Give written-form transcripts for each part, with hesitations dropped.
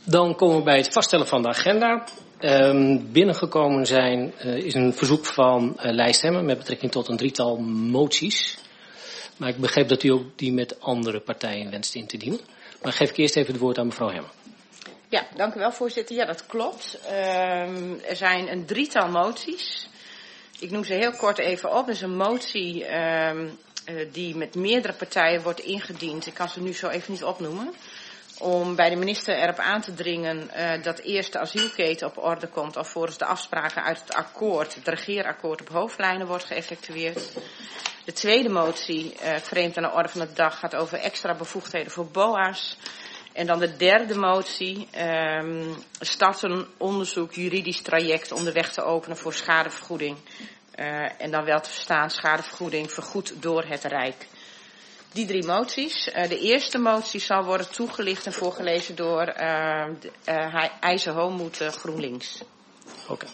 Dan komen we bij het vaststellen van de agenda. Binnengekomen is een verzoek van Lijst Hemmen met betrekking tot een drietal moties. Maar ik begreep dat u ook die met andere partijen wenst in te dienen. Maar geef ik eerst even het woord aan mevrouw Hemmen. Ja, dank u wel, voorzitter. Ja, dat klopt. Er zijn een drietal moties. Ik noem ze heel kort even op. Er is een motie die met meerdere partijen wordt ingediend. Ik kan ze nu zo even niet opnoemen. Om bij de minister erop aan te dringen dat eerst de asielketen op orde komt, alvorens de afspraken uit het akkoord, het regeerakkoord, op hoofdlijnen wordt geëffectueerd. De tweede motie, vreemd aan de orde van de dag, gaat over extra bevoegdheden voor BOA's. En dan de derde motie, start een onderzoek, juridisch traject om de weg te openen voor schadevergoeding. En dan wel te verstaan schadevergoeding vergoed door het Rijk. Die drie moties. De eerste motie zal worden toegelicht en voorgelezen door Eise Homoet GroenLinks. Oké.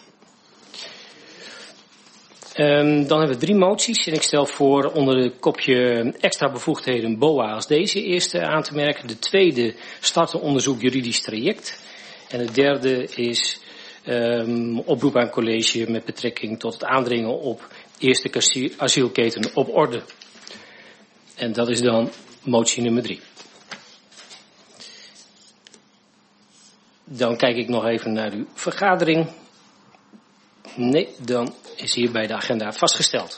Dan hebben we drie moties en ik stel voor onder het kopje extra bevoegdheden BOA als deze eerste aan te merken. De tweede start een onderzoek juridisch traject. En de derde is oproep aan college met betrekking tot het aandringen op eerste asielketen op orde. En dat is dan motie nummer 3. Dan kijk ik nog even naar uw vergadering. Nee, dan is hierbij de agenda vastgesteld.